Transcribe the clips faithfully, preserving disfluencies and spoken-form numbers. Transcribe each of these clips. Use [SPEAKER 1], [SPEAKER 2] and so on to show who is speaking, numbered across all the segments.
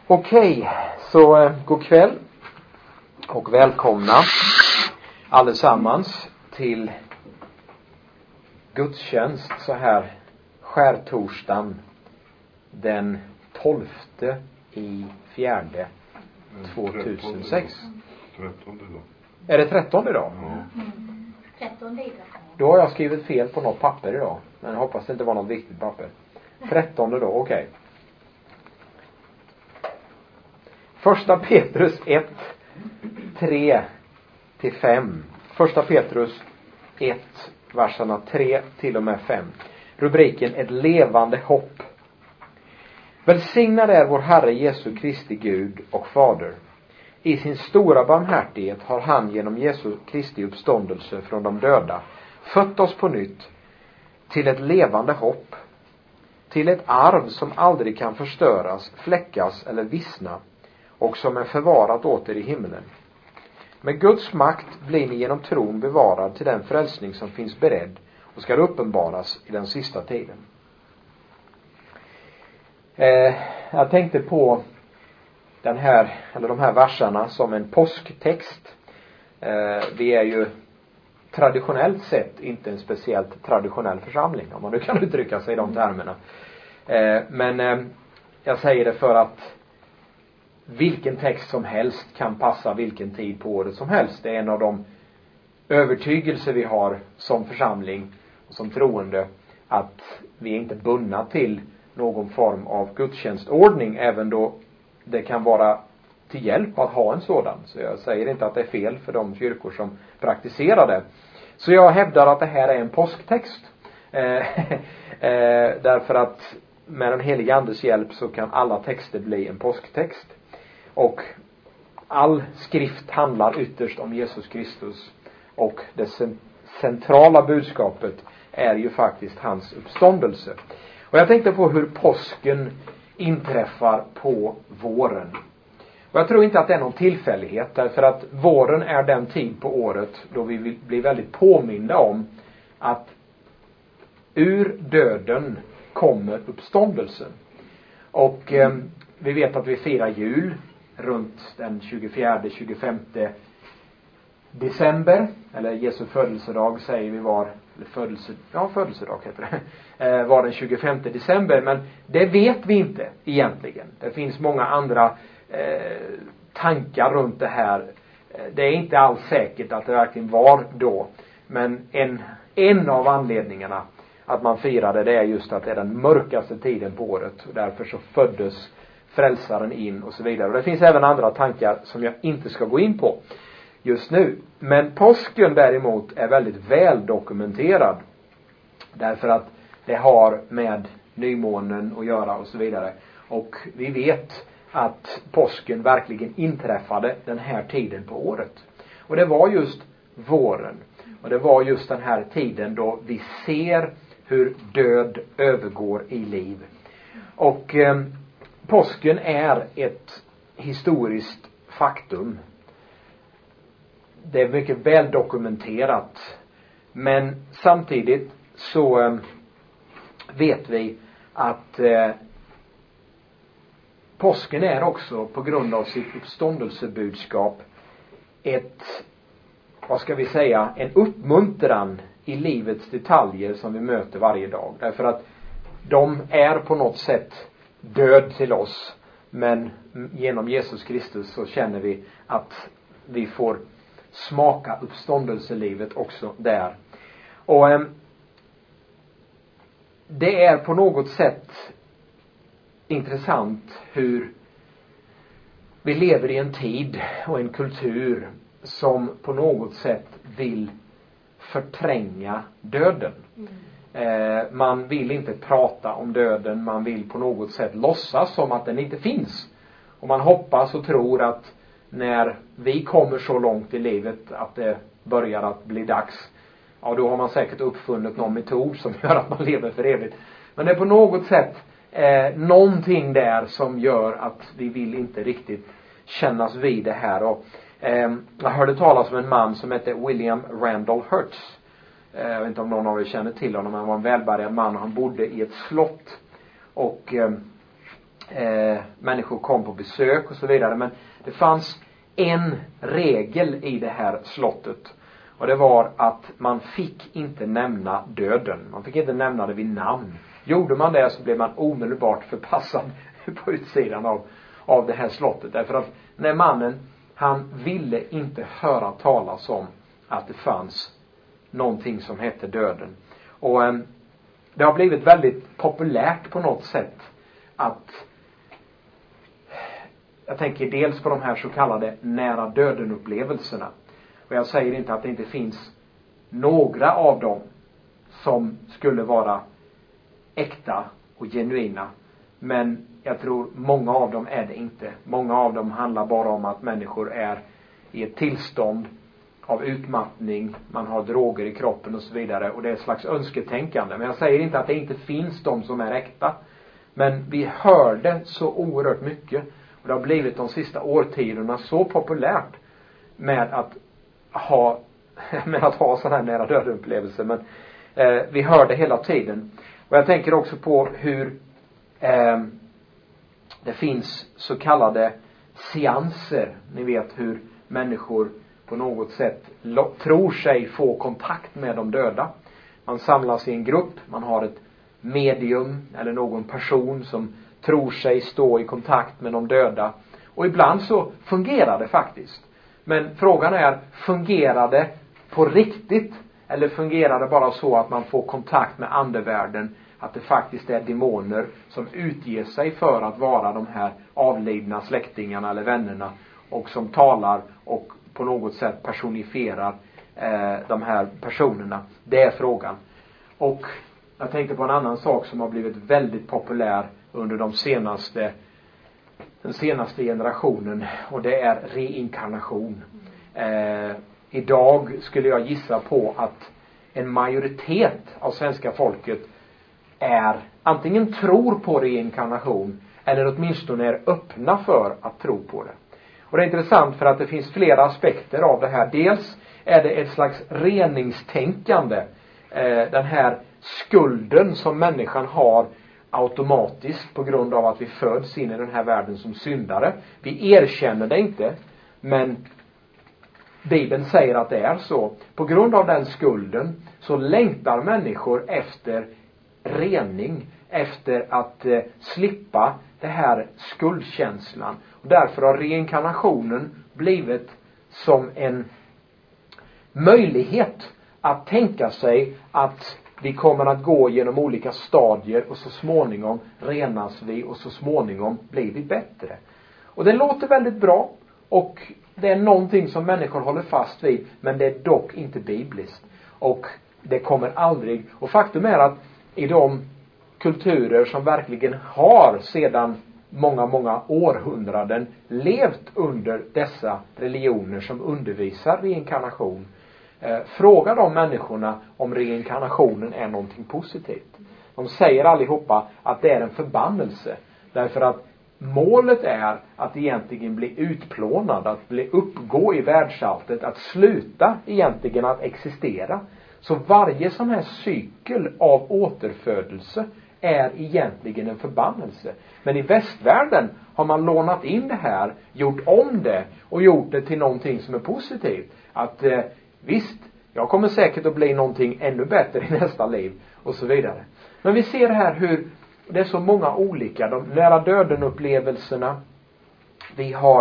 [SPEAKER 1] Okej, så eh, god kväll och välkomna allesammans till gudstjänst så här skärtorsdagen den tolfte i fjärde tvåtusensex.
[SPEAKER 2] trettonde då.
[SPEAKER 1] Är det trettonde idag?
[SPEAKER 2] Ja.
[SPEAKER 3] trettonde idag.
[SPEAKER 1] Då har jag skrivit fel på något papper idag. Men jag hoppas det inte var något viktigt papper. trettonde då, okej. Okay. Första Petrus ett, tre till fem. Första Petrus ett, verserna tre till och med fem. Rubriken ett levande hopp. Välsignad är vår Herre Jesu Kristi Gud och Fader. I sin stora barmhärtighet har han genom Jesu Kristi uppståndelse från de döda fött oss på nytt till ett levande hopp. Till ett arv som aldrig kan förstöras, fläckas eller vissna och som är förvarat åter i himlen. Med Guds makt blir ni genom tron bevarad till den frälsning som finns beredd och ska uppenbaras i den sista tiden. Eh, jag tänkte på den här, eller de här verserna som en påsktext. Eh, vi är ju traditionellt sett inte en speciellt traditionell församling, om man nu kan uttrycka sig i de termerna. Eh, men eh, jag säger det för att vilken text som helst kan passa vilken tid på året som helst. Det är en av de övertygelser vi har som församling och som troende, att vi är inte bundna till någon form av gudstjänstordning, även då det kan vara till hjälp att ha en sådan. Så jag säger inte att det är fel för de kyrkor som praktiserar det. Så jag hävdar att det här är en påsktext. Eh, eh, därför att med den heliga andes hjälp så kan alla texter bli en påsktext. Och all skrift handlar ytterst om Jesus Kristus. Och det centrala budskapet är ju faktiskt hans uppståndelse. Och jag tänkte på hur påsken inträffar på våren. Och jag tror inte att det är någon tillfällighet. Därför att våren är den tid på året då vi blir väldigt påminda om att ur döden kommer uppståndelsen. Och eh, vi vet att vi firar jul runt den tjugofjärde till tjugofemte december, eller Jesu födelsedag säger vi var, eller födelse, ja födelsedag heter det, eh, var den tjugofemte december, men det vet vi inte egentligen. Det finns många andra eh, tankar runt det här. Det är inte alls säkert att det verkligen var då, men en, en av anledningarna att man firade det är just att det är den mörkaste tiden på året, och därför så föddes frälsaren in och så vidare. Och det finns även andra tankar som jag inte ska gå in på just nu. Men påsken däremot är väldigt väl dokumenterad. Därför att det har med nymånen att göra och så vidare. Och vi vet att påsken verkligen inträffade den här tiden på året. Och det var just våren. Och det var just den här tiden då vi ser hur död övergår i liv. Och eh, påsken är ett historiskt faktum. Det är mycket väl dokumenterat. Men samtidigt så eh, vet vi att eh, påsken är också på grund av sitt uppståndelsebudskap ett, vad ska vi säga, en uppmuntran i livets detaljer som vi möter varje dag. Därför att de är på något sätt död till oss, men genom Jesus Kristus så känner vi att vi får smaka uppståndelselivet också där. Och eh, det är på något sätt intressant hur vi lever i en tid och en kultur som på något sätt vill förtränga döden. Mm. Eh, man vill inte prata om döden. Man vill på något sätt låtsas som att den inte finns. Och man hoppas och tror att när vi kommer så långt i livet att det börjar att bli dags, ja då har man säkert uppfunnit någon metod som gör att man lever för evigt. Men det är på något sätt eh, någonting där som gör att vi vill inte riktigt kännas vid det här. Och eh, jag hörde talas om en man som hette William Randolph Hearst. Eh, jag vet inte om någon av er känner till honom. Han var en välbärgad man och han bodde i ett slott. Och eh, eh, människor kom på besök och så vidare. Men det fanns en regel i det här slottet. Och det var att man fick inte nämna döden. Man fick inte nämna det vid namn. Gjorde man det så blev man omedelbart förpassad på utsidan av, av det här slottet. Därför att när mannen, han ville inte höra talas om att det fanns någonting som hette döden. Och eh, det har blivit väldigt populärt på något sätt att, jag tänker dels på de här så kallade nära döden upplevelserna. Och jag säger inte att det inte finns några av dem som skulle vara äkta och genuina. Men jag tror många av dem är det inte. Många av dem handlar bara om att människor är i ett tillstånd av utmattning. Man har droger i kroppen och så vidare. Och det är ett slags önsketänkande. Men jag säger inte att det inte finns de som är äkta. Men vi hör det så oerhört mycket. Och det har blivit de sista årtiondena så populärt med att ha, med att ha sådana här nära döden upplevelser. Men eh, vi hör det hela tiden. Och jag tänker också på hur eh, det finns så kallade seanser. Ni vet hur människor på något sätt lo- tror sig få kontakt med de döda. Man samlas i en grupp. Man har ett medium eller någon person som tror sig stå i kontakt med de döda. Och ibland så fungerar det faktiskt. Men frågan är, fungerar det på riktigt? Eller fungerar det bara så att man får kontakt med andevärlden? Att det faktiskt är demoner som utger sig för att vara de här avlidna släktingarna eller vännerna. Och som talar och på något sätt personifierar eh, de här personerna. Det är frågan. Och jag tänkte på en annan sak som har blivit väldigt populär under de senaste, den senaste generationen. Och det är reinkarnation. Eh, idag skulle jag gissa på att en majoritet av svenska folket är antingen tror på reinkarnation eller åtminstone är öppna för att tro på det. Och det är intressant för att det finns flera aspekter av det här. Dels är det ett slags reningstänkande. Eh, den här skulden som människan har automatiskt på grund av att vi föds in i den här världen som syndare. Vi erkänner det inte, men Bibeln säger att det är så. På grund av den skulden så längtar människor efter rening, efter att eh, slippa det här skuldkänslan. Och därför har reinkarnationen blivit som en möjlighet att tänka sig att vi kommer att gå genom olika stadier och så småningom renas vi och så småningom blir vi bättre. Och det låter väldigt bra och det är någonting som människor håller fast vid, men det är dock inte bibliskt. Och det kommer aldrig, och faktum är att i de kulturer som verkligen har sedan många, många århundraden levt under dessa religioner som undervisar reinkarnation. Eh, fråga de människorna om reinkarnationen är någonting positivt. De säger allihopa att det är en förbannelse. Därför att målet är att egentligen bli utplånad, att bli uppgå i världsalltet, att sluta egentligen att existera. Så varje sån här cykel av återfödelse är egentligen en förbannelse. Men i västvärlden har man lånat in det här, gjort om det och gjort det till någonting som är positivt. Att eh, visst, jag kommer säkert att bli någonting ännu bättre i nästa liv och så vidare. Men vi ser här hur det är så många olika, de nära döden upplevelserna. Vi har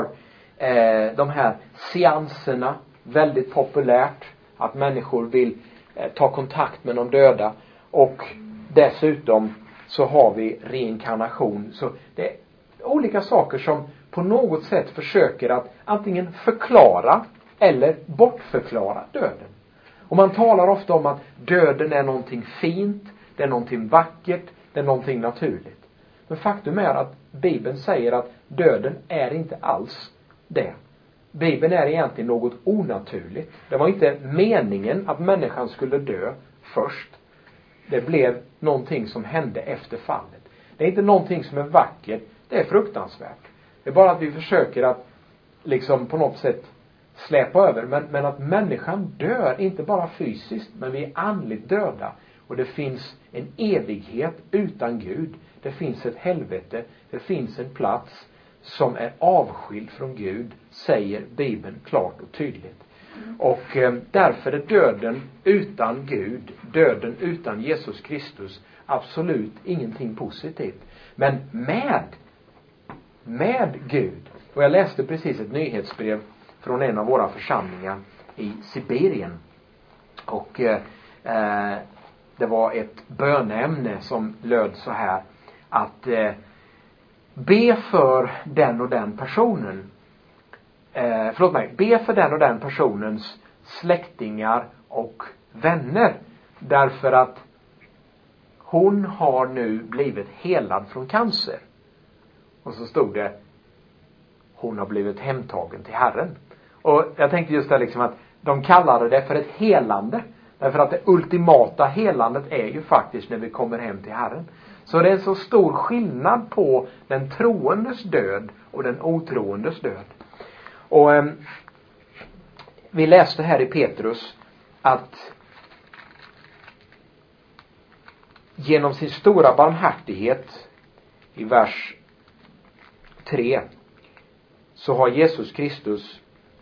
[SPEAKER 1] eh, de här seanserna, väldigt populärt, att människor vill eh, ta kontakt med de döda. Och dessutom så har vi reinkarnation. Så det är olika saker som på något sätt försöker att antingen förklara eller bortförklara döden. Och man talar ofta om att döden är någonting fint, det är någonting vackert, det är någonting naturligt. Men faktum är att Bibeln säger att döden är inte alls det. Bibeln är egentligen något onaturligt. Det var inte meningen att människan skulle dö först. Det blev någonting som hände efter fallet. Det är inte någonting som är vackert, det är fruktansvärt. Det är bara att vi försöker att liksom på något sätt släpa över. Men, men att människan dör, inte bara fysiskt, men vi är andligt döda. Och det finns en evighet utan Gud. Det finns ett helvete. Det finns en plats som är avskild från Gud, säger Bibeln klart och tydligt. Och eh, därför är döden utan Gud, döden utan Jesus Kristus, absolut ingenting positivt. Men med, med Gud. Och jag läste precis ett nyhetsbrev från en av våra församlingar i Sibirien. Och eh, det var ett bönämne som löd så här. Att eh, be för den och den personen. Eh, förlåt mig. Be för den och den personens släktingar och vänner. Därför att hon har nu blivit helad från cancer. Och så stod det: hon har blivit hemtagen till Herren. Och jag tänkte just det liksom att de kallade det för ett helande. Därför att det ultimata helandet är ju faktiskt när vi kommer hem till Herren. Så det är en så stor skillnad på den troendes död och den otroendes död. Och eh, vi läste här i Petrus att genom sin stora barmhärtighet i vers tre så har Jesus Kristus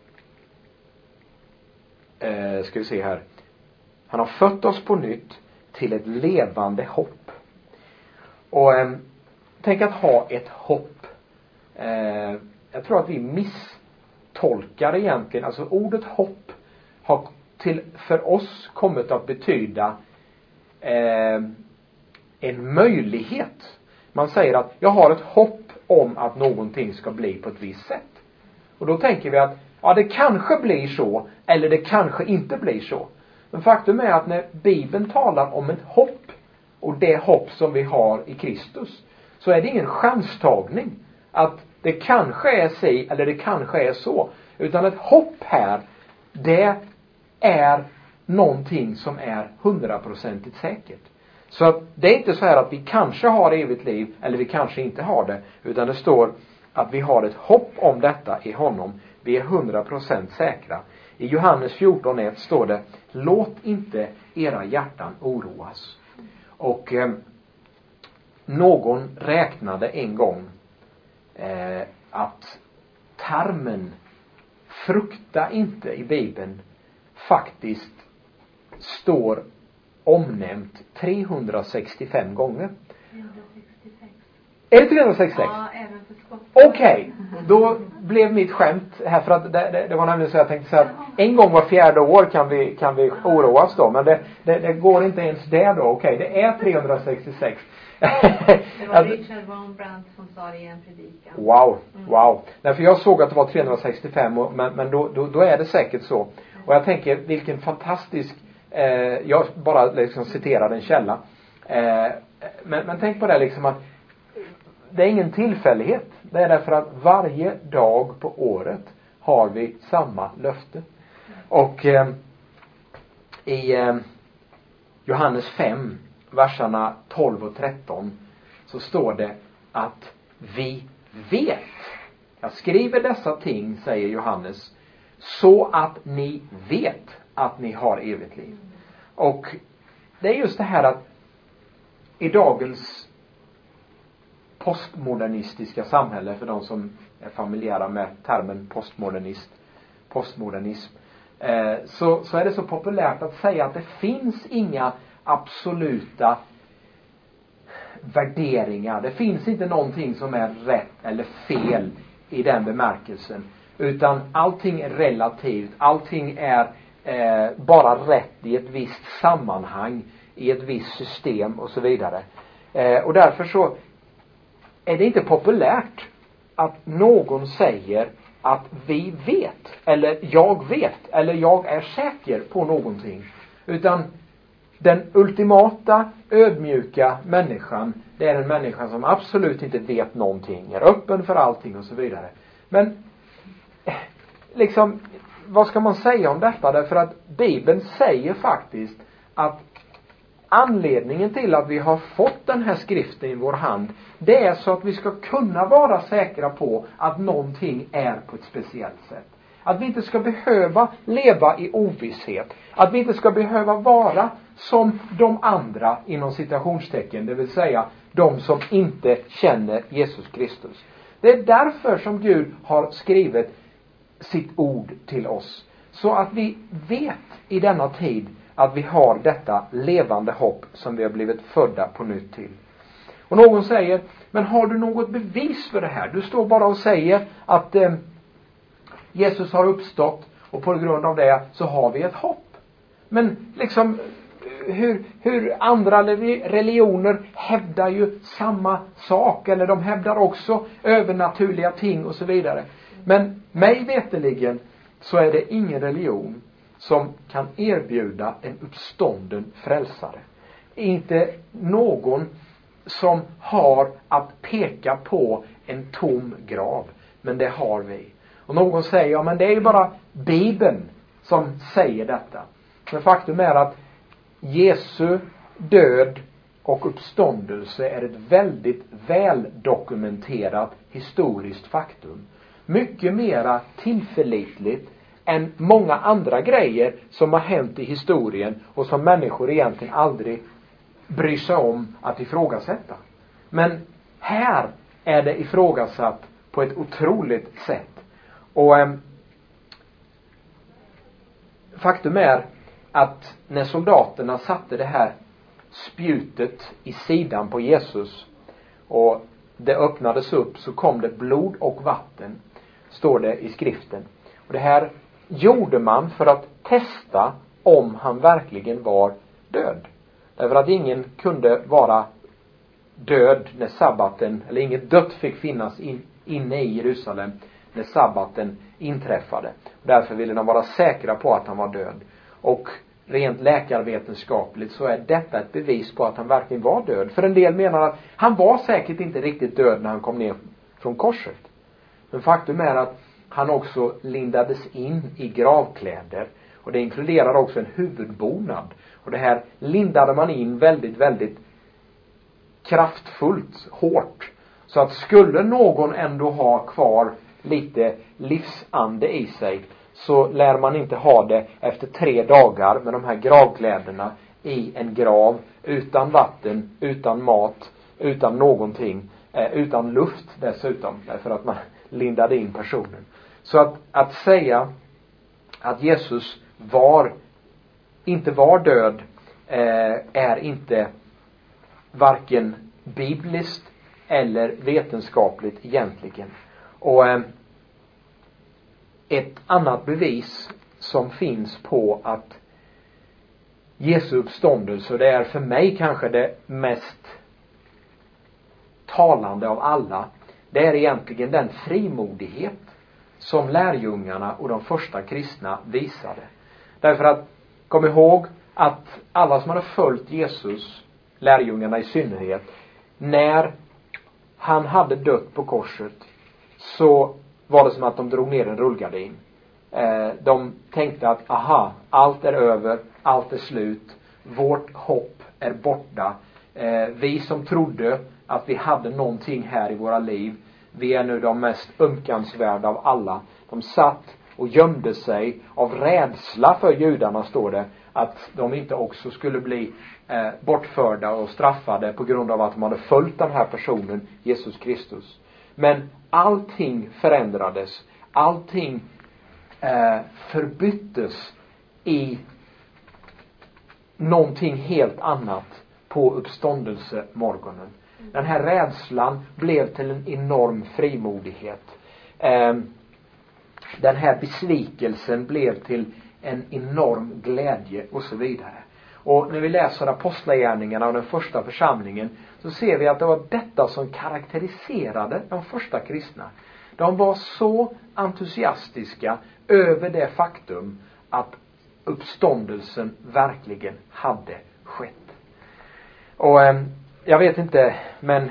[SPEAKER 1] eh, ska vi se här, han har fött oss på nytt till ett levande hopp. Och eh, tänk att ha ett hopp. Eh, jag tror att vi misstolkar egentligen. Alltså ordet hopp har till, för oss kommit att betyda eh, en möjlighet. Man säger att jag har ett hopp om att någonting ska bli på ett visst sätt. Och då tänker vi att ja, det kanske blir så, eller det kanske inte blir så. Men faktum är att när Bibeln talar om ett hopp och det hopp som vi har i Kristus, så är det ingen chanstagning att det kanske är si eller det kanske är så. Utan ett hopp här, det är någonting som är hundraprocentigt säkert. Så att det är inte så här att vi kanske har evigt liv eller vi kanske inte har det. Utan det står att vi har ett hopp om detta i honom. Vi är hundra procent säkra. I Johannes fjorton ett står det: låt inte era hjärtan oroas. Och eh, någon räknade en gång eh, att termen frukta inte i Bibeln faktiskt står omnämnt trehundrasextiofem gånger.
[SPEAKER 2] trehundrasextiosex.
[SPEAKER 1] Är det trehundrasextiosex?
[SPEAKER 2] Ja, även för skott.
[SPEAKER 1] Okej, okay. Då blev mitt skämt här, för att det, det, det var nämligen så jag tänkte så att en gång var fjärde år kan vi, kan vi oroas då. Men det, det, det går inte ens det då. Okej, okay, det är trehundrasextiosex.
[SPEAKER 2] Det var Richard Von Brandt som sa det i en predikan.
[SPEAKER 1] Wow, wow. Nej, för jag såg att det var trehundrasextiofem, och, men, men då, då, då är det säkert så. Och jag tänker, vilken fantastisk, eh, jag bara liksom citerar en källa. Eh, men, men tänk på det liksom att det är ingen tillfällighet. Det är därför att varje dag på året har vi samma löfte. Och eh, i eh, Johannes fem, verserna tolv och tretton, så står det att vi vet. Jag skriver dessa ting, säger Johannes, så att ni vet att ni har evigt liv. Och det är just det här att i dagens postmodernistiska samhälle, för de som är familjära med termen postmodernist, postmodernism, eh, så, så är det så populärt att säga att det finns inga absoluta värderingar. Det finns inte någonting som är rätt eller fel i den bemärkelsen. Utan allting är relativt. Allting är eh, bara rätt i ett visst sammanhang, i ett visst system och så vidare. Eh, och därför så är det inte populärt att någon säger att vi vet, eller jag vet, eller jag är säker på någonting. Utan den ultimata, ödmjuka människan, det är en människa som absolut inte vet någonting, är öppen för allting och så vidare. Men liksom, vad ska man säga om detta? Därför att Bibeln säger faktiskt att anledningen till att vi har fått den här skriften i vår hand, det är så att vi ska kunna vara säkra på att någonting är på ett speciellt sätt. Att vi inte ska behöva leva i ovisshet. Att vi inte ska behöva vara som de andra inom citationstecken. Det vill säga de som inte känner Jesus Kristus. Det är därför som Gud har skrivit sitt ord till oss. Så att vi vet i denna tid att vi har detta levande hopp som vi har blivit födda på nytt till. Och någon säger, men har du något bevis för det här? Du står bara och säger att eh, Jesus har uppstått och på grund av det så har vi ett hopp. Men liksom hur, hur andra religioner hävdar ju samma sak, eller de hävdar också övernaturliga ting och så vidare. Men mig veteligen så är det ingen religion som kan erbjuda en uppstånden frälsare. Inte någon som har att peka på en tom grav. Men det har vi. Och någon säger, ja men det är ju bara Bibeln som säger detta. Men faktum är att Jesu död och uppståndelse är ett väldigt väl dokumenterat historiskt faktum. Mycket mera tillförlitligt än många andra grejer som har hänt i historien och som människor egentligen aldrig bryr sig om att ifrågasätta. Men här är det ifrågasatt på ett otroligt sätt. Och eh, faktum är att när soldaterna satte det här spjutet i sidan på Jesus och det öppnades upp, så kom det blod och vatten, står det i skriften. Och det här gjorde man för att testa om han verkligen var död. Därför att ingen kunde vara död när sabbaten, eller inget dött fick finnas in, inne i Jerusalem när sabbaten inträffade. Och därför ville de vara säkra på att han var död. Och rent läkarvetenskapligt så är detta ett bevis på att han verkligen var död. För en del menar att han var säkert inte riktigt död när han kom ner från korset. Men faktum är att han också lindades in i gravkläder. Och det inkluderar också en huvudbonad. Och det här lindade man in väldigt, väldigt kraftfullt, hårt. Så att skulle någon ändå ha kvar lite livsande i sig, så lär man inte ha det efter tre dagar med de här gravkläderna i en grav, utan vatten, utan mat, utan någonting, eh, utan luft dessutom, därför att man lindade in personen. Så att, att säga att Jesus var, inte var död eh, är inte varken bibliskt eller vetenskapligt egentligen. Och eh, ett annat bevis som finns på att Jesu uppståndelse, och det är för mig kanske det mest talande av alla, det är egentligen den frimodighet som lärjungarna och de första kristna visade. Därför att, kom ihåg att alla som hade följt Jesus, lärjungarna i synnerhet, när han hade dött på korset, så var det som att de drog ner en rullgardin. Eh, de tänkte att, aha, allt är över, allt är slut, vårt hopp är borta. Eh, vi som trodde att vi hade någonting här i våra liv, vi är nu de mest ömkansvärda av alla. De satt och gömde sig av rädsla för judarna, står det, att de inte också skulle bli eh, bortförda och straffade på grund av att de hade följt den här personen, Jesus Kristus. Men allting förändrades. Allting eh, förbyttes i någonting helt annat på uppståndelsemorgonen. Den här rädslan blev till en enorm frimodighet. Eh, den här besvikelsen blev till en enorm glädje och så vidare. Och när vi läser apostlagärningarna och den första församlingen, så ser vi att det var detta som karaktäriserade de första kristna. De var så entusiastiska över det faktum att uppståndelsen verkligen hade skett. Och eh, jag vet inte, men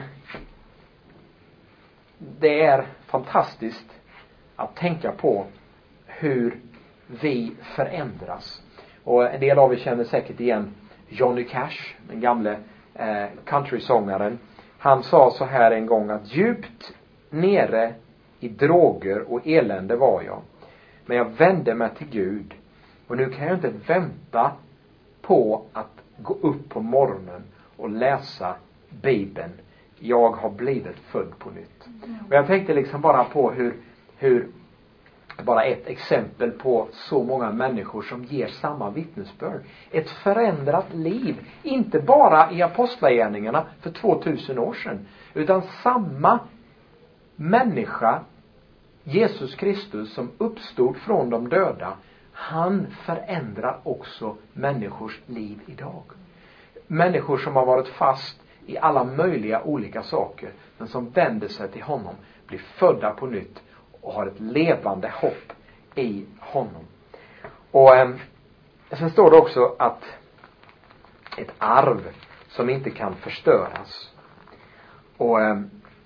[SPEAKER 1] det är fantastiskt att tänka på hur vi förändras. Och en del av er känner säkert igen Johnny Cash, den gamle eh, countrysångaren. Han sa så här en gång, att djupt nere i droger och elände var jag. Men jag vände mig till Gud. Och nu kan jag inte vänta på att gå upp på morgonen och läsa Bibeln. Jag har blivit född på nytt. Och jag tänkte liksom bara på hur, hur bara ett exempel på så många människor som ger samma vittnesbörd. Ett förändrat liv. Inte bara i apostlagärningarna för tvåtusen år sedan. Utan samma människa, Jesus Kristus, som uppstod från de döda. Han förändrar också människors liv idag. Människor som har varit fast i alla möjliga olika saker. Men som vänder sig till honom. Blir födda på nytt. Och har ett levande hopp i honom. Och eh, sen står det också att ett arv som inte kan förstöras. Och eh,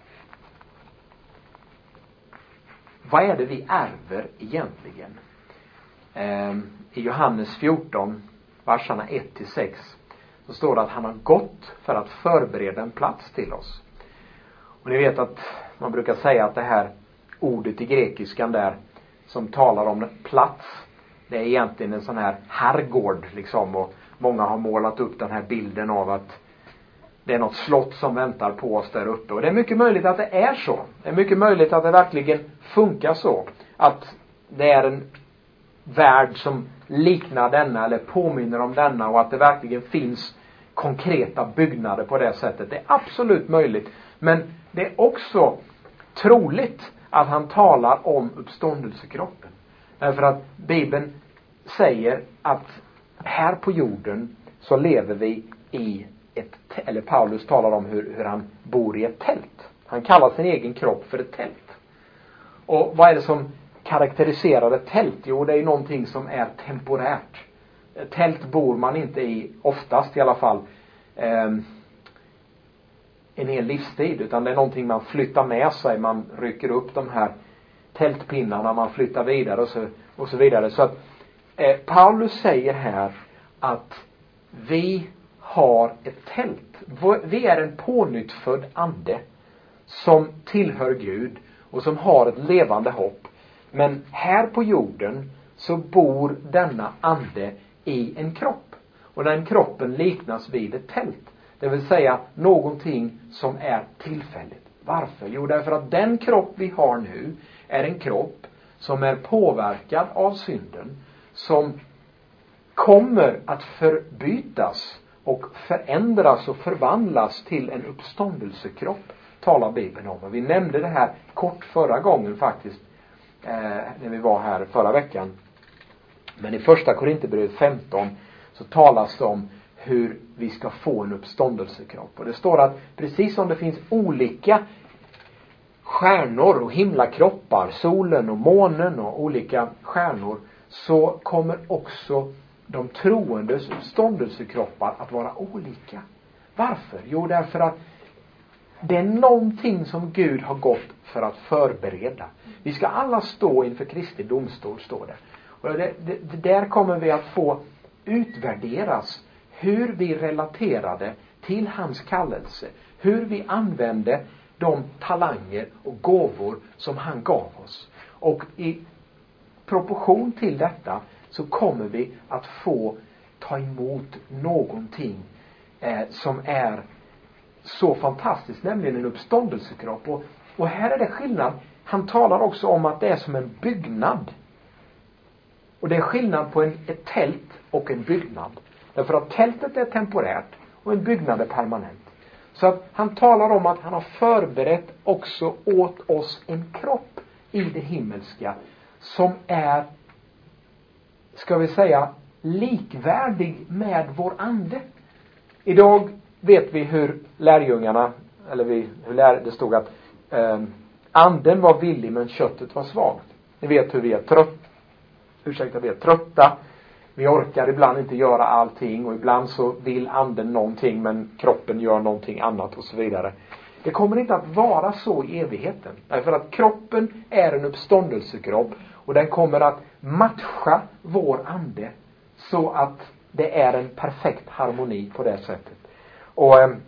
[SPEAKER 1] vad är det vi ärver egentligen? Eh, I Johannes fjorton, verserna ett till sex, så står det att han har gått för att förbereda en plats till oss. Och ni vet att man brukar säga att det här ordet i grekiskan där som talar om plats, det är egentligen en sån här herrgård liksom, och många har målat upp den här bilden av att det är något slott som väntar på oss där uppe. Och det är mycket möjligt att det är så. Det är mycket möjligt att det verkligen funkar så. Att det är en värld som liknar denna eller påminner om denna, och att det verkligen finns konkreta byggnader på det sättet. Det är absolut möjligt. Men det är också troligt att han talar om uppståndelsekroppen. Därför att Bibeln säger att här på jorden så lever vi i ett, eller Paulus talar om hur, hur han bor i ett tält. Han kallar sin egen kropp för ett tält. Och vad är det som karaktäriserar ett tält? Jo, det är någonting som är temporärt. Ett tält bor man inte i, oftast i alla fall, eh, en hel livstid, utan det är någonting man flyttar med sig. Man rycker upp de här tältpinnarna, man flyttar vidare och så, och så vidare. Så att eh, Paulus säger här att vi har ett tält. Vi är en pånyttfödd ande som tillhör Gud och som har ett levande hopp. Men här på jorden så bor denna ande i en kropp. Och den kroppen liknas vid ett tält. Det vill säga någonting som är tillfälligt. Varför? Jo, därför att den kropp vi har nu är en kropp som är påverkad av synden. Som kommer att förbytas och förändras och förvandlas till en uppståndelsekropp. Talar Bibeln om. Och vi nämnde det här kort förra gången faktiskt. Eh, när vi var här förra veckan. Men i första Korinthierbrevet femton så talas det om hur vi ska få en uppståndelsekropp. Och det står att precis som det finns olika stjärnor och himlakroppar, solen och månen och olika stjärnor, så kommer också de troendes uppståndelsekroppar att vara olika. Varför? Jo, därför att det är någonting som Gud har gått för att förbereda. Vi ska alla stå inför Kristi domstol, står det. Och det, det, det där kommer vi att få utvärderas hur vi relaterade till hans kallelse. Hur vi använde de talanger och gåvor som han gav oss. Och i proportion till detta så kommer vi att få ta emot någonting eh, som är så fantastiskt, nämligen en uppståndelsekropp. Och, och här är det skillnad. Han talar också om att det är som en byggnad. Och det är skillnad på en, ett tält och en byggnad. Därför att tältet är temporärt och en byggnad är permanent. Så att han talar om att han har förberett också åt oss en kropp i det himmelska som är, ska vi säga, likvärdig med vår ande. Idag vet vi hur lärjungarna, eller vi, hur lär, det stod att eh, anden var villig men köttet var svagt. Ni vet hur vi är trött, ursäkta, vi är trötta. Vi orkar ibland inte göra allting och ibland så vill anden någonting men kroppen gör någonting annat och så vidare. Det kommer inte att vara så i evigheten. Därför att kroppen är en uppståndelsekropp och den kommer att matcha vår ande så att det är en perfekt harmoni på det sättet. Och eh,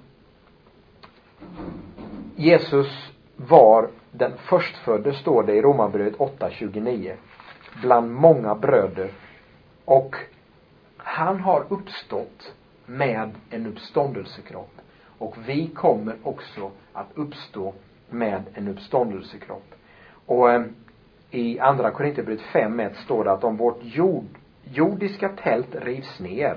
[SPEAKER 1] Jesus var den förstfödde, står det i Romarbrevet åtta tjugonio. bland många bröder. Och han har uppstått med en uppståndelsekropp. Och vi kommer också att uppstå med en uppståndelsekropp. Och eh, i andra Korinthierbrevet fem ett står det att om vårt jord, jordiska tält rivs ner.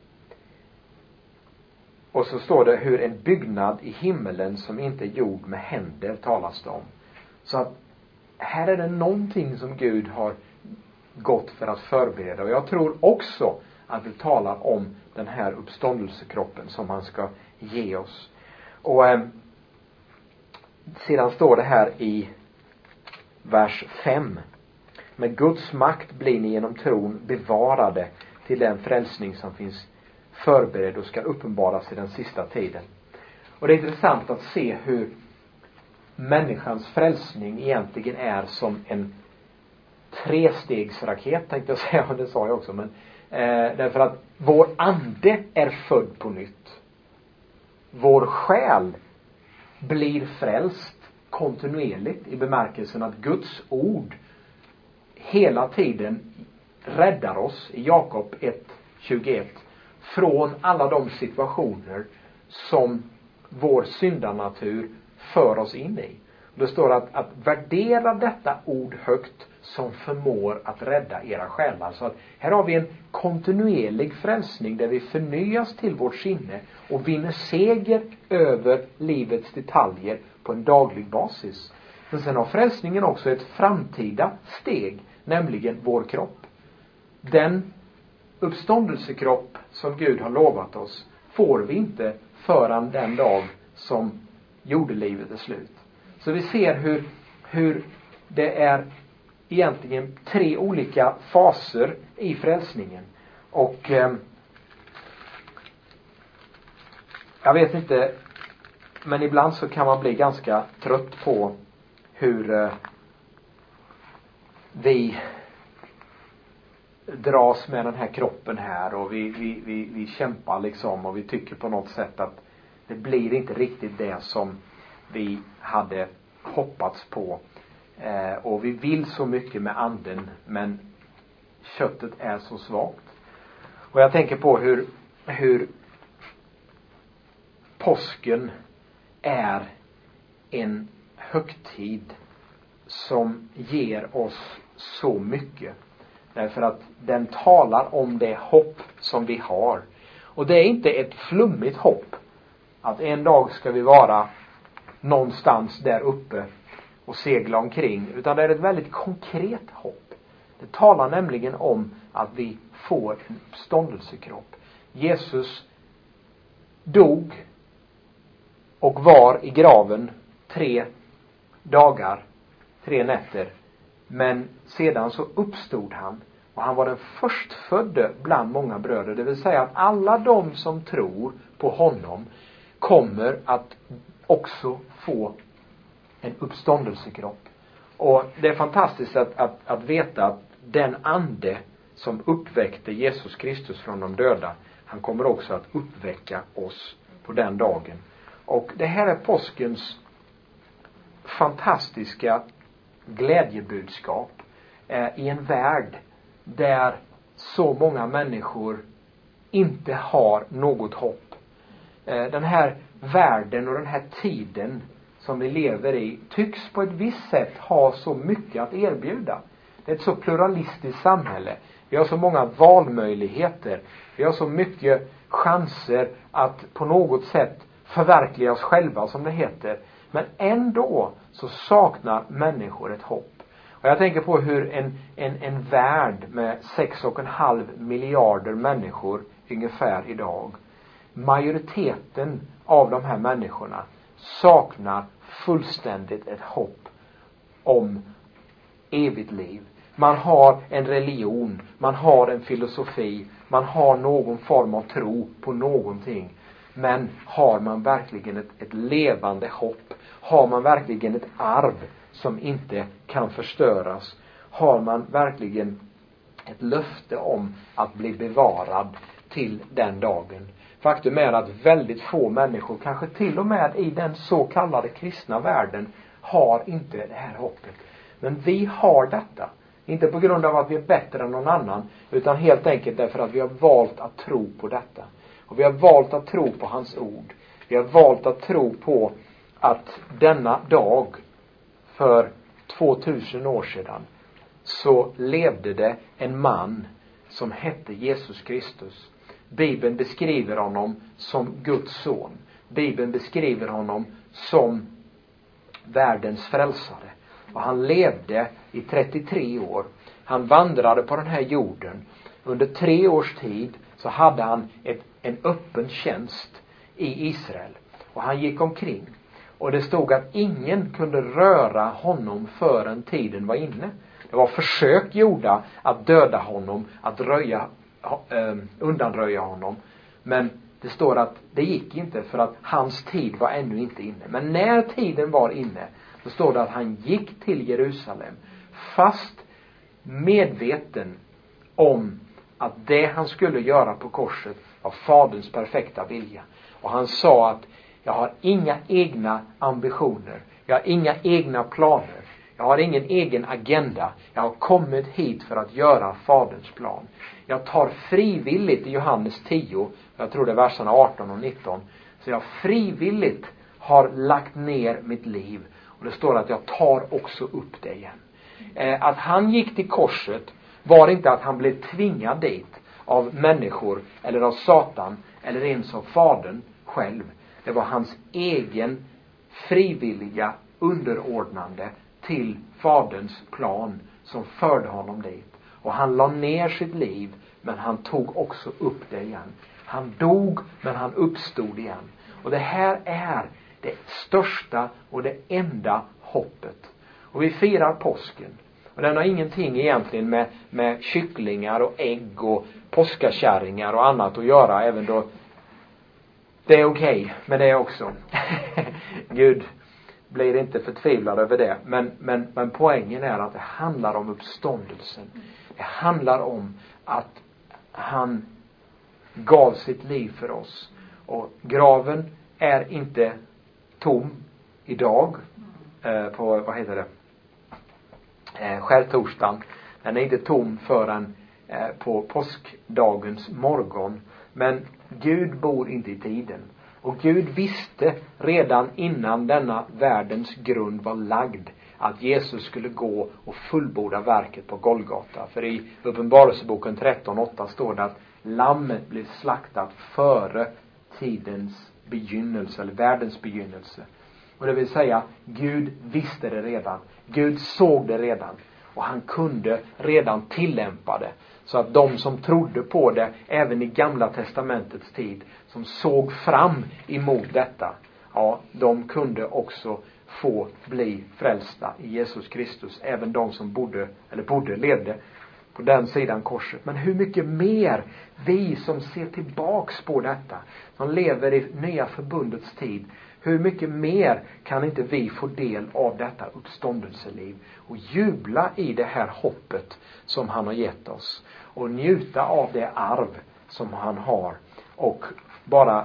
[SPEAKER 1] Och så står det hur en byggnad i himmelen som inte är gjord med händer talas det om. Så att här är det någonting som Gud har gått för att förbereda. Och jag tror också att vi talar om den här uppståndelsekroppen som han ska ge oss. Och eh, sedan står det här i vers fem. Med Guds makt blir ni genom tron bevarade till den frälsning som finns förberedd och ska uppenbaras i den sista tiden. Och det är intressant att se hur människans frälsning egentligen är som en trestegsraket, tänkte jag säga, och det sa jag också, men eh, därför att vår ande är född på nytt. Vår själ blir frälst kontinuerligt i bemärkelsen att Guds ord hela tiden räddar oss i Jakob ett tjugoett från alla de situationer som vår syndanatur för oss in i. Det står att, att värdera detta ord högt som förmår att rädda era själar. Så att här har vi en kontinuerlig frälsning där vi förnyas till vårt sinne och vinner seger över livets detaljer på en daglig basis. Men sen har frälsningen också ett framtida steg, nämligen vår kropp. Den uppståndelsekropp som Gud har lovat oss får vi inte förrän den dag som jordelivet är slut. Så vi ser hur, hur det är egentligen tre olika faser i frälsningen. Och eh, jag vet inte, men ibland så kan man bli ganska trött på hur eh, vi dras med den här kroppen här och vi, vi, vi, vi kämpar liksom, och vi tycker på något sätt att det blir inte riktigt det som vi hade hoppats på. Eh, och vi vill så mycket med anden, men köttet är så svagt. Och jag tänker på hur, hur påsken är en högtid som ger oss så mycket. Därför att den talar om det hopp som vi har. Och det är inte ett flummigt hopp. Att en dag ska vi vara någonstans där uppe och segla omkring. Utan det är ett väldigt konkret hopp. Det talar nämligen om att vi får en uppståndelsekropp. Jesus dog och var i graven tre dagar, tre nätter. Men sedan så uppstod han. Och han var den förstfödde bland många bröder. Det vill säga att alla de som tror på honom kommer att också få en uppståndelsekropp. Och det är fantastiskt att, att, att veta att den ande som uppväckte Jesus Kristus från de döda, han kommer också att uppväcka oss på den dagen. Och det här är påskens fantastiska glädjebudskap eh, i en värld där så många människor inte har något hopp. Eh, den här världen och den här tiden som vi lever i tycks på ett visst sätt ha så mycket att erbjuda. Det är ett så pluralistiskt samhälle. Vi har så många valmöjligheter. Vi har så mycket chanser att på något sätt förverkliga oss själva, som det heter. Men ändå så saknar människor ett hopp. Och jag tänker på hur en, en, en värld med sex och en halv miljarder människor ungefär idag. Majoriteten av de här människorna saknar fullständigt ett hopp om evigt liv. Man har en religion, man har en filosofi, man har någon form av tro på någonting. Men har man verkligen ett, ett levande hopp? Har man verkligen ett arv som inte kan förstöras? Har man verkligen ett löfte om att bli bevarad till den dagen? Faktum är att väldigt få människor, kanske till och med i den så kallade kristna världen, har inte det här hoppet. Men vi har detta Inte på grund av att vi är bättre än någon annan, utan helt enkelt därför att vi har valt att tro på detta. Och vi har valt att tro på hans ord. Vi har valt att tro på att denna dag för tvåtusen år sedan så levde det en man som hette Jesus Kristus. Bibeln beskriver honom som Guds son. Bibeln beskriver honom som världens frälsare. Och han levde i trettiotre år. Han vandrade på den här jorden. Under tre års tid så hade han ett, en öppen tjänst i Israel. Och han gick omkring. Och det stod att ingen kunde röra honom förrän tiden var inne. Det var försök gjorda att döda honom, att röja, eh, undanröja honom. Men det står att det gick inte för att hans tid var ännu inte inne. Men när tiden var inne, så står det att han gick till Jerusalem fast medveten om att det han skulle göra på korset var Faderns perfekta vilja. Och han sa att jag har inga egna ambitioner. Jag har inga egna planer. Jag har ingen egen agenda. Jag har kommit hit för att göra Faderns plan. Jag tar frivilligt i Johannes tio, jag tror det är verserna arton och nitton. Så jag frivilligt har lagt ner mitt liv. Och det står att jag tar också upp det igen. Eh, att han gick till korset var inte att han blev tvingad dit av människor eller av Satan eller ens av Fadern själv. Det var hans egen frivilliga underordnande till Faderns plan som förde honom dit. Och han la ner sitt liv, men han tog också upp det igen. Han dog, men han uppstod igen. Och det här är det största och det enda hoppet. Och vi firar påsken. Och den har ingenting egentligen med, med kycklingar och ägg och påskakärringar och annat att göra, även då det är okej okay med det också. Gud blir inte förtvivlad över det. Men, men, men poängen är att det handlar om uppståndelsen. Det handlar om att han gav sitt liv för oss. Och graven är inte tom idag. Eh, på, vad heter det? Eh, skärtorsdagen. Den är inte tom förrän eh, på påskdagens morgon. Men Gud bor inte i tiden. Och Gud visste redan innan denna världens grund var lagd att Jesus skulle gå och fullborda verket på Golgata. För i Uppenbarelseboken tretton åtta står det att lammet blev slaktat före tidens begynnelse, eller världens begynnelse. Och det vill säga, Gud visste det redan. Gud såg det redan. Och han kunde redan tillämpa det. Så att de som trodde på det, även i Gamla testamentets tid, som såg fram emot detta, ja, de kunde också få bli frälsta i Jesus Kristus. Även de som bodde, eller bodde, levde på den sidan korset. Men hur mycket mer vi som ser tillbaks på detta, som lever i nya förbundets tid, hur mycket mer kan inte vi få del av detta uppståndelseliv och jubla i det här hoppet som han har gett oss och njuta av det arv som han har och bara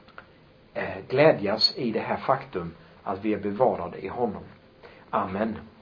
[SPEAKER 1] eh, glädjas i det här faktum att vi är bevarade i honom. Amen.